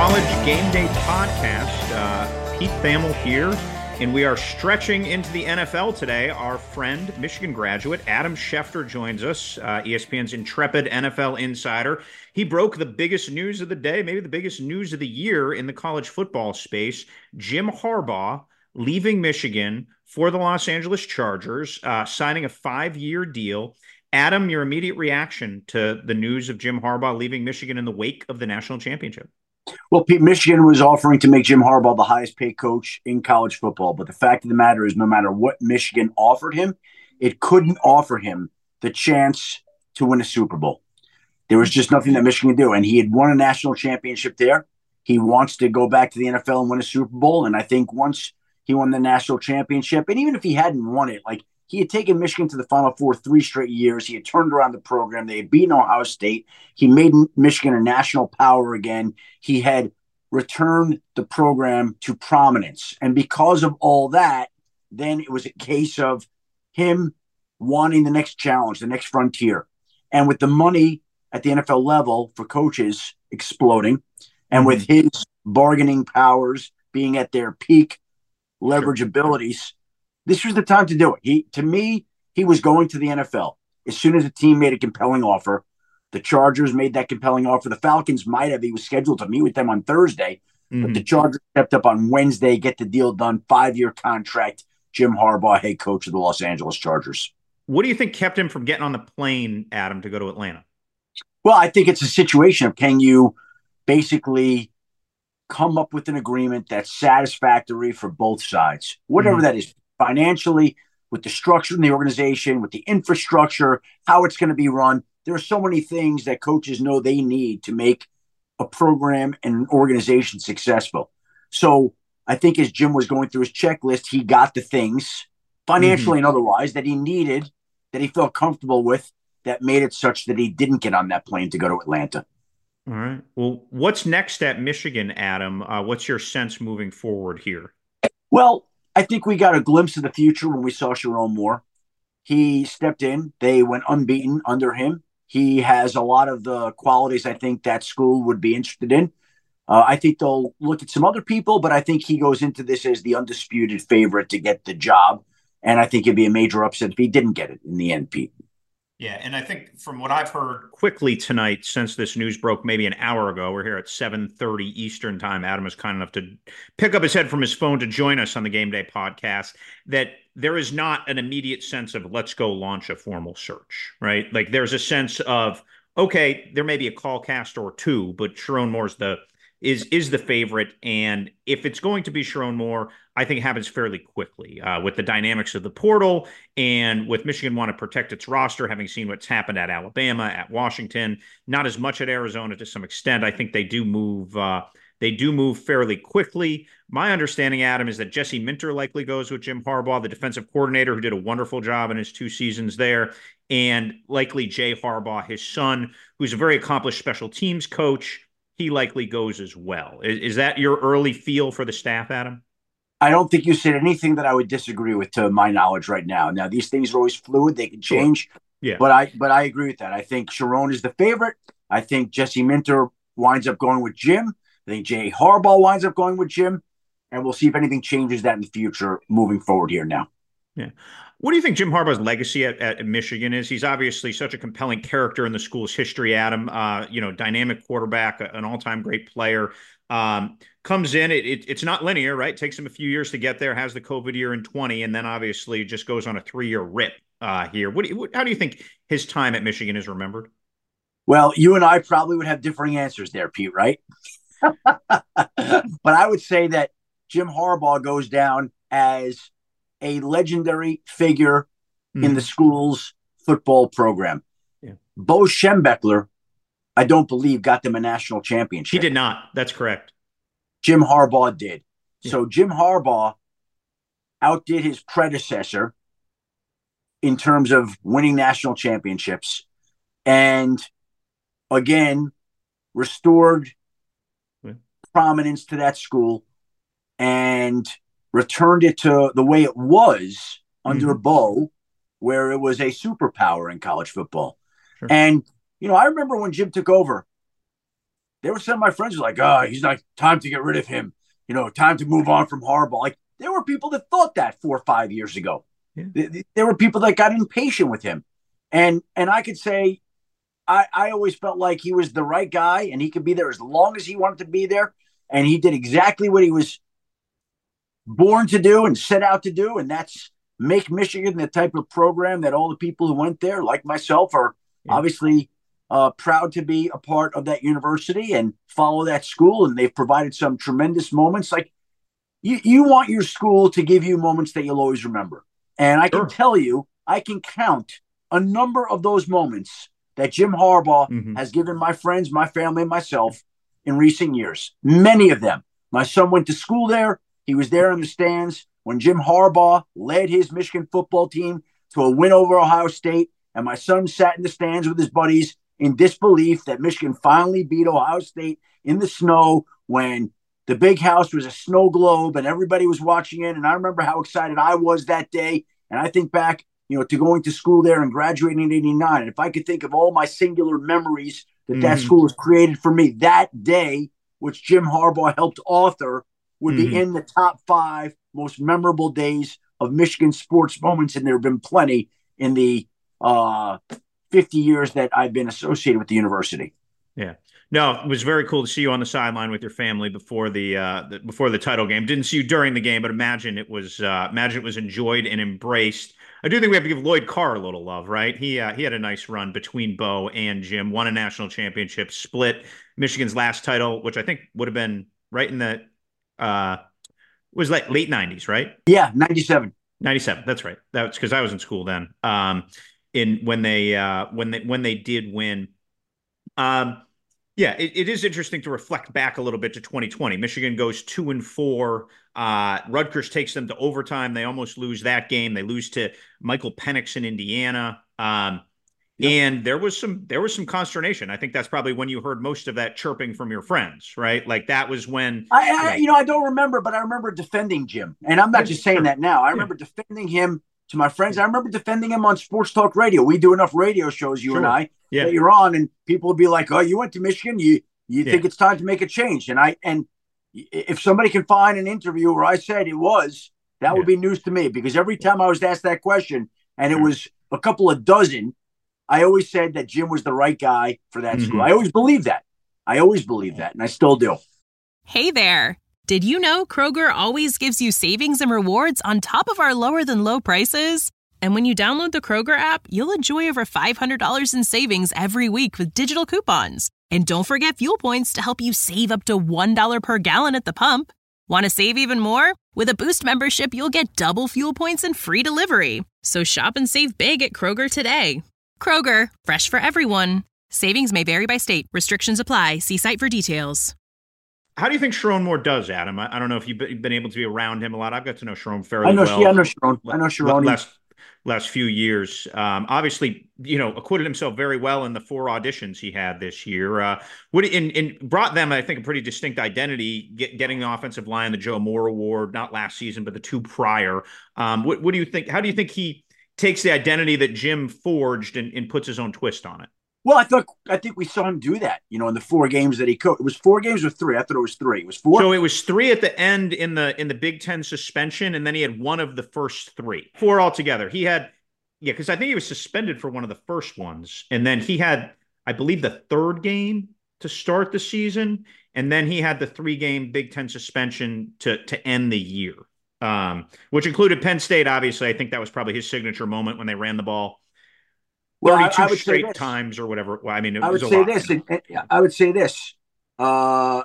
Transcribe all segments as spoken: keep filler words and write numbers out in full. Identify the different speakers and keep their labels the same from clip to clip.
Speaker 1: College Game Day Podcast. Uh, Pete Thamel here, and we are stretching into the N F L today. Our friend, Michigan graduate, Adam Schefter joins us, uh, E S P N's intrepid N F L insider. He broke the biggest news of the day, maybe the biggest news of the year in the college football space. Jim Harbaugh leaving Michigan for the Los Angeles Chargers, uh, signing a five-year deal. Adam, your immediate reaction to the news of Jim Harbaugh leaving Michigan in the wake of the national championship?
Speaker 2: Well, Pete, Michigan was offering to make Jim Harbaugh the highest paid coach in college football. But the fact of the matter is, no matter what Michigan offered him, it couldn't offer him the chance to win a Super Bowl. There was just nothing that Michigan could do. And he had won a national championship there. He wants to go back to the N F L and win a Super Bowl. And I think once he won the national championship, and even if he hadn't won it, like he had taken Michigan to the Final Four three straight years. He had turned around the program. They had beaten Ohio State. He made Michigan a national power again. He had returned the program to prominence. And because of all that, then it was a case of him wanting the next challenge, the next frontier. And with the money at the N F L level for coaches exploding, and with his bargaining powers being at their peak leverage sure. abilities, this was the time to do it. He, to me, he was going to the N F L. As soon as the team made a compelling offer, the Chargers made that compelling offer. The Falcons might have. He was scheduled to meet with them on Thursday, mm-hmm. but the Chargers stepped up on Wednesday, get the deal done, five-year contract, Jim Harbaugh, head coach of the Los Angeles Chargers.
Speaker 1: What do you think kept him from getting on the plane, Adam, to go to Atlanta?
Speaker 2: Well, I think it's a situation of can you basically come up with an agreement that's satisfactory for both sides, whatever mm-hmm. that is. Financially, with the structure in the organization, with the infrastructure, how it's going to be run. There are so many things that coaches know they need to make a program and an organization successful. So I think as Jim was going through his checklist, he got the things financially mm-hmm. and otherwise that he needed, that he felt comfortable with, that made it such that he didn't get on that plane to go to Atlanta.
Speaker 1: All right. Well, what's next at Michigan, Adam? Uh, what's your sense moving forward here?
Speaker 2: Well, I think we got a glimpse of the future when we saw Sherrone Moore. He stepped in. They went unbeaten under him. He has a lot of the qualities I think that school would be interested in. Uh, I think they'll look at some other people, but I think he goes into this as the undisputed favorite to get the job. And I think it'd be a major upset if he didn't get it in the end, Pete.
Speaker 1: Yeah, and I think from what I've heard quickly tonight, since this news broke maybe an hour ago, we're here at seven thirty Eastern time. Adam is kind enough to pick up his head from his phone to join us on the Game Day podcast, that there is not an immediate sense of let's go launch a formal search, right? Like there's a sense of, okay, there may be a call cast or two, but Sherrone Moore's the is is the favorite. And if it's going to be Sherrone Moore, I think it happens fairly quickly uh, with the dynamics of the portal and with Michigan want to protect its roster, having seen what's happened at Alabama, at Washington, not as much at Arizona to some extent. I think they do move uh, they do move fairly quickly. My understanding, Adam, is that Jesse Minter likely goes with Jim Harbaugh, the defensive coordinator who did a wonderful job in his two seasons there, and likely Jay Harbaugh, his son, who's a very accomplished special teams coach. He likely goes as well. Is, is that your early feel for the staff, Adam?
Speaker 2: I don't think you said anything that I would disagree with, to my knowledge, right now. Now, these things are always fluid; they can change. Sure.
Speaker 1: Yeah,
Speaker 2: but I but I agree with that. I think Sherrone is the favorite. I think Jesse Minter winds up going with Jim. I think Jay Harbaugh winds up going with Jim, and we'll see if anything changes that in the future moving forward here now.
Speaker 1: Yeah. What do you think Jim Harbaugh's legacy at, at Michigan is? He's obviously such a compelling character in the school's history, Adam. Uh, you know, dynamic quarterback, an all-time great player. Um, comes in, it, it, it's not linear, right? It takes him a few years to get there, has the COVID year in twenty, and then obviously just goes on a three-year rip uh, here. What, do you, what How do you think his time at Michigan is remembered?
Speaker 2: Well, you and I probably would have differing answers there, Pete, right? But I would say that Jim Harbaugh goes down as a legendary figure mm. in the school's football program.
Speaker 1: Yeah.
Speaker 2: Bo Schembechler, I don't believe, got them a national championship.
Speaker 1: He did not. That's correct.
Speaker 2: Jim Harbaugh did.
Speaker 1: Yeah.
Speaker 2: So Jim Harbaugh outdid his predecessor in terms of winning national championships and, again, restored yeah. prominence to that school and returned it to the way it was under mm-hmm. Bo, where it was a superpower in college football. Sure. And, you know, I remember when Jim took over, There were some of my friends who were like, oh, he's like, time to get rid of him. You know, time to move on from Harbaugh. Like, there were people that thought that four or five years ago. Yeah. There were people that got impatient with him. And and I could say, I, I always felt like he was the right guy and he could be there as long as he wanted to be there. And he did exactly what he was born to do and set out to do. And that's make Michigan the type of program that all the people who went there, like myself, are yeah. obviously uh, proud to be a part of that university and follow that school. And they've provided some tremendous moments. Like you, you want your school to give you moments that you'll always remember. And I can sure. tell you, I can count a number of those moments that Jim Harbaugh mm-hmm. has given my friends, my family, and myself in recent years. Many of them. My son went to school there. He was there in the stands when Jim Harbaugh led his Michigan football team to a win over Ohio State. And my son sat in the stands with his buddies in disbelief that Michigan finally beat Ohio State in the snow when the big house was a snow globe and everybody was watching it. And I remember how excited I was that day. And I think back, you know, to going to school there and graduating in eighty-nine. And if I could think of all my singular memories that mm-hmm. that school has created for me that day, which Jim Harbaugh helped author, would mm-hmm. be in the top five most memorable days of Michigan sports moments. And there have been plenty in the uh, fifty years that I've been associated with the university.
Speaker 1: Yeah. No, it was very cool to see you on the sideline with your family before the, uh, the before the title game. Didn't see you during the game, but imagine it was uh, imagine it was enjoyed and embraced. I do think we have to give Lloyd Carr a little love, right? He uh, he had a nice run between Bo and Jim, won a national championship, split Michigan's last title, which I think would have been right in the uh, was like late nineties, right?
Speaker 2: Yeah, ninety-seven.
Speaker 1: ninety-seven. That's right. That's because I was in school then. Um, in when they uh, when they when they did win. Um, yeah, it, it is interesting to reflect back a little bit to twenty twenty. Michigan goes two and four. Uh, Rutgers takes them to overtime. They almost lose that game. They lose to Michael Penix in Indiana. Um, yep. And there was some there was some consternation. I think that's probably when you heard most of that chirping from your friends, right? Like that was when
Speaker 2: I, I you know, I don't remember, but I remember defending Jim. And I'm not just saying sure. that now. I remember yeah. defending him to my friends. I remember defending him on Sports Talk Radio. We do enough radio shows, you sure. and I, yeah. that you're on, and people would be like, "Oh, you went to Michigan. You you yeah. think it's time to make a change?" And I and if somebody can find an interview where I said it was, that yeah. would be news to me, because every time I was asked that question, and it sure. was a couple of dozen, I always said that Jim was the right guy for that mm-hmm. school. I always believed that. I always believed that, and I still do.
Speaker 3: Hey there. Did you know Kroger always gives you savings and rewards on top of our lower than low prices? And when you download the Kroger app, you'll enjoy over five hundred dollars in savings every week with digital coupons. And don't forget fuel points to help you save up to one dollar per gallon at the pump. Want to save even more? With a Boost membership, you'll get double fuel points and free delivery. So shop and save big at Kroger today. Kroger, fresh for everyone. Savings may vary by state. Restrictions apply. See site for details.
Speaker 1: How do you think Sherrone Moore does, Adam? I, I don't know if you've been able to be around him a lot. I've got to know Sherrone fairly
Speaker 2: I know,
Speaker 1: well.
Speaker 2: Yeah, I know Sherrone. I know Sherrone.
Speaker 1: Last, last few years. Um, obviously, you know, acquitted himself very well in the four auditions he had this year. Uh, would in, in brought them, I think, a pretty distinct identity, get, getting the offensive line, the Joe Moore Award, not last season, but the two prior. Um, what, what do you think? How do you think he takes the identity that Jim forged and, and puts his own twist on it?
Speaker 2: Well, I thought I think we saw him do that, you know, in the four games that he coached. It was four games or three. I thought it was three. It was four.
Speaker 1: So it was three at the end in the in the Big Ten suspension, and then he had one of the first three. Four altogether. He had, yeah, because I think he was suspended for one of the first ones, and then he had, I believe, the third game to start the season, and then he had the three-game Big Ten suspension to to end the year, um, which included Penn State. Obviously, I think that was probably his signature moment when they ran the ball
Speaker 2: Well,
Speaker 1: thirty-two
Speaker 2: I, I would
Speaker 1: straight
Speaker 2: say this.
Speaker 1: times or whatever. Well, I mean, it
Speaker 2: I would
Speaker 1: was a
Speaker 2: say
Speaker 1: lot.
Speaker 2: this. And, and I would say this. Uh,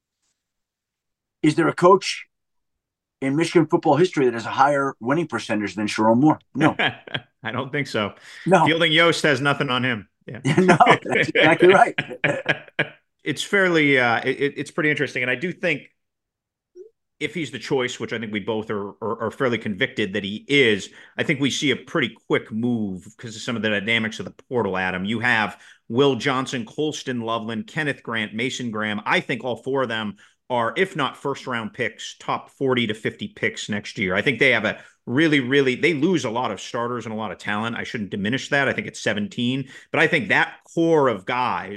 Speaker 2: is there a coach in Michigan football history that has a higher winning percentage than Sherrone Moore? No.
Speaker 1: I don't think so.
Speaker 2: No.
Speaker 1: Fielding Yost has nothing on him. Yeah.
Speaker 2: No, that's exactly right.
Speaker 1: It's fairly, uh, it, it's pretty interesting. And I do think if he's the choice, which I think we both are, are, are fairly convicted that he is, I think we see a pretty quick move because of some of the dynamics of the portal, Adam. You have Will Johnson, Colston Loveland, Kenneth Grant, Mason Graham. I think all four of them are, if not first round picks, top forty to fifty picks next year. I think they have a really, really, they lose a lot of starters and a lot of talent. I shouldn't diminish that. I think it's seventeen, but I think that core of guys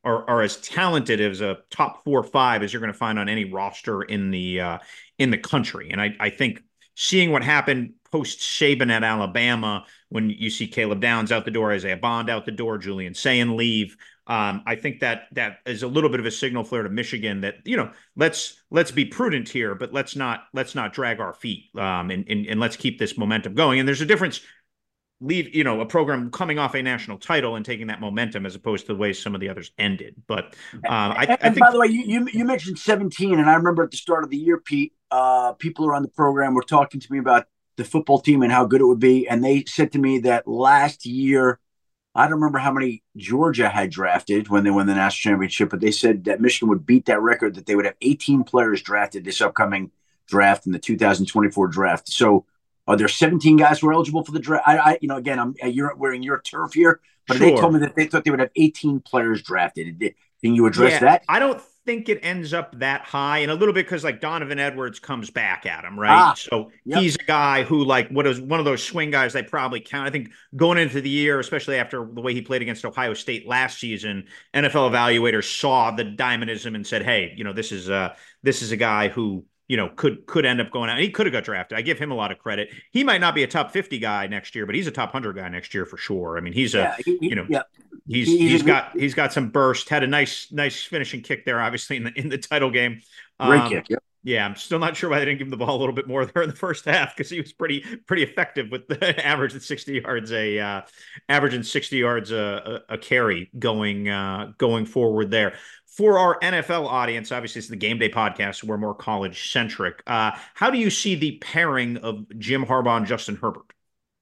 Speaker 1: are are as talented as a top four or five as you're going to find on any roster in the uh, in the country. And I I think seeing what happened post Saban at Alabama, when you see Caleb Downs out the door, Isaiah Bond out the door, Julian Sayin leave. Um, I think that that is a little bit of a signal flare to Michigan that, you know, let's let's be prudent here, but let's not let's not drag our feet, um, and, and and let's keep this momentum going. And there's a difference, leave you know a program coming off a national title and taking that momentum as opposed to the way some of the others ended. But um, I,
Speaker 2: and,
Speaker 1: I
Speaker 2: and
Speaker 1: think,
Speaker 2: by the way, you, you you mentioned seventeen, and I remember at the start of the year, Pete, uh, people around the program were talking to me about the football team and how good it would be, and they said to me that last year, I don't remember how many Georgia had drafted when they won the national championship, but they said that Michigan would beat that record, that they would have eighteen players drafted this upcoming draft in the two thousand twenty-four draft. So are there seventeen guys who are eligible for the draft? I, I you know, again, I'm you're wearing your turf here, but sure. They told me that they thought they would have eighteen players drafted. Can you address
Speaker 1: yeah,
Speaker 2: that?
Speaker 1: I don't think it ends up that high, and a little bit because like Donovan Edwards comes back at him, right? Ah, so yep. He's a guy who like what is one of those swing guys they probably count. I think going into the year, especially after the way he played against Ohio State last season, N F L evaluators saw the dynamism and said, "Hey, you know, this is uh this is a guy who." you know, could could end up going out. And he could have got drafted. I give him a lot of credit. He might not be a top fifty guy next year, but he's a top one hundred guy next year for sure. I mean, he's a, yeah, he, you know, yeah. he's he, he's got he's got some burst. Had a nice nice finishing kick there, obviously in the in the title game.
Speaker 2: Great
Speaker 1: um,
Speaker 2: kick. Yeah.
Speaker 1: Yeah, I'm still not sure why they didn't give him the ball a little bit more there in the first half because he was pretty pretty effective with the average at sixty yards a uh, averaging sixty yards a, a, a carry going uh, going forward there. For our N F L audience, obviously it's the Game Day podcast, so we're more college centric. Uh, how do you see the pairing of Jim Harbaugh and Justin Herbert?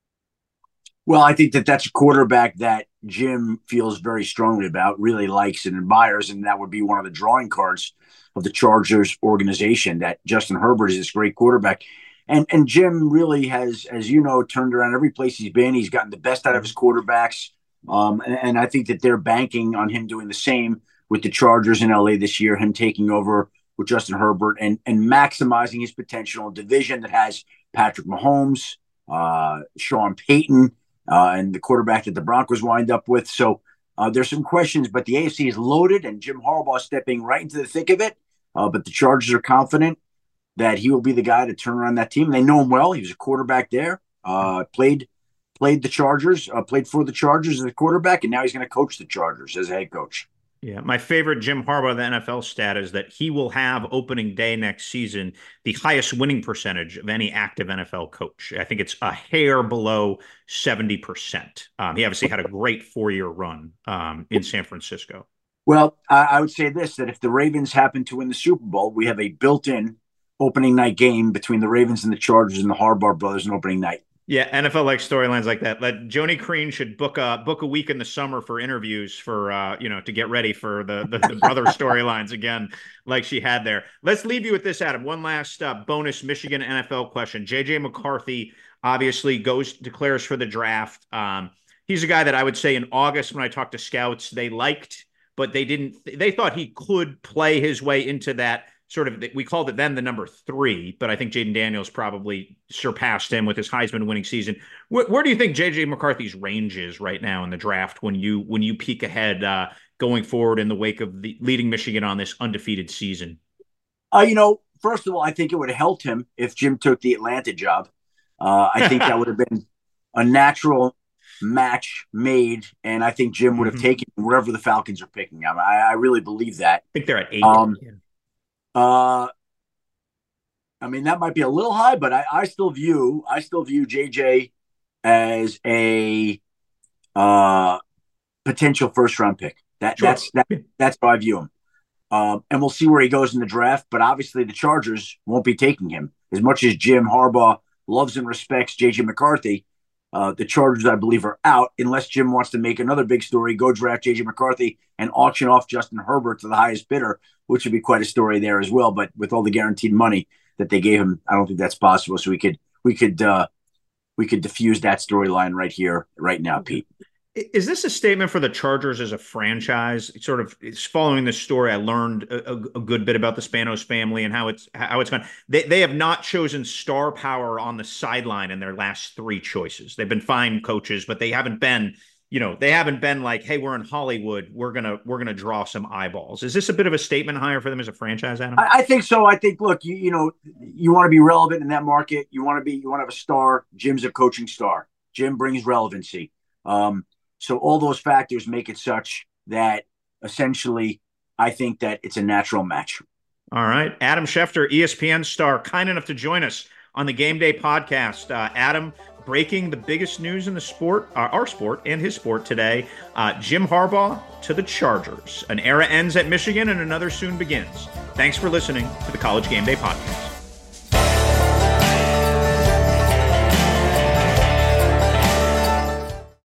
Speaker 2: Well, I think that that's a quarterback that Jim feels very strongly about, really likes and admires, and that would be one of the drawing cards of the Chargers organization, that Justin Herbert is this great quarterback. And and Jim really has, as you know, turned around every place he's been. He's gotten the best out of his quarterbacks. Um, and, and I think that they're banking on him doing the same with the Chargers in L A this year, him taking over with Justin Herbert and, and maximizing his potential in a division that has Patrick Mahomes, uh, Sean Payton, uh, and the quarterback that the Broncos wind up with. So uh, there's some questions, but the A F C is loaded and Jim Harbaugh stepping right into the thick of it. Uh, but the Chargers are confident that he will be the guy to turn around that team. They know him well. He was a quarterback there, uh, played played the Chargers, uh, played for the Chargers as a quarterback, and now he's going to coach the Chargers as a head coach.
Speaker 1: Yeah, my favorite Jim Harbaugh, the N F L stat is that he will have opening day next season the highest winning percentage of any active N F L coach. I think it's a hair below seventy percent. Um, he obviously had a great four-year run um, in San Francisco.
Speaker 2: Well, I, I would say this, that if the Ravens happen to win the Super Bowl, we have a built-in opening night game between the Ravens and the Chargers and the Harbaugh brothers on opening night.
Speaker 1: Yeah, N F L like storylines like that. Let Joni Crean should book a book a week in the summer for interviews for uh, you know, to get ready for the the, the brother storylines again, like she had there. Let's leave you with this, Adam. One last uh, bonus Michigan N F L question. J J McCarthy obviously goes declares for the draft. Um, he's a guy that I would say in August when I talked to scouts they liked, but they didn't. They thought he could play his way into that. Sort of, we called it then the number three, but I think Jaden Daniels probably surpassed him with his Heisman winning season. Where, where do you think J J McCarthy's range is right now in the draft when you when you peek ahead uh, going forward in the wake of the leading Michigan on this undefeated season?
Speaker 2: Uh, you know, first of all, I think it would have helped him if Jim took the Atlanta job. Uh, I think that would have been a natural match made, and I think Jim would have mm-hmm. taken wherever the Falcons are picking him. I, I really believe that.
Speaker 1: I think they're at eight.
Speaker 2: Um, yeah. Uh, I mean, that might be a little high, but I, I still view I still view J J as a uh, potential first round pick. That sure. that's that, that's how I view him. Um, and we'll see where he goes in the draft. But obviously, the Chargers won't be taking him as much as Jim Harbaugh loves and respects J J McCarthy. Uh, the Chargers, I believe, are out unless Jim wants to make another big story, go draft J J McCarthy and auction off Justin Herbert to the highest bidder, which would be quite a story there as well. But with all the guaranteed money that they gave him, I don't think that's possible. So we could we could uh, we could diffuse that storyline right here, right now, Pete.
Speaker 1: Is this a statement for the Chargers as a franchise? It's sort of it's following this story. I learned a, a good bit about the Spanos family and how it's how it's gone. They they have not chosen star power on the sideline in their last three choices. They've been fine coaches, but they haven't been you know, they haven't been like, hey, we're in Hollywood, we're gonna we're gonna draw some eyeballs. Is this a bit of a statement hire for them as a franchise, Adam?
Speaker 2: I, I think so. I think, look, you you know, you want to be relevant in that market. You want to be, you want to have a star. Jim's a coaching star. Jim brings relevancy. Um, so all those factors make it such that essentially, I think that it's a natural match.
Speaker 1: All right, Adam Schefter, E S P N star, kind enough to join us on the Game Day podcast. Uh, Adam, breaking the biggest news in the sport, uh, our sport and his sport today. Uh, Jim Harbaugh to the Chargers. An era ends at Michigan and another soon begins. Thanks for listening to the College Game Day podcast.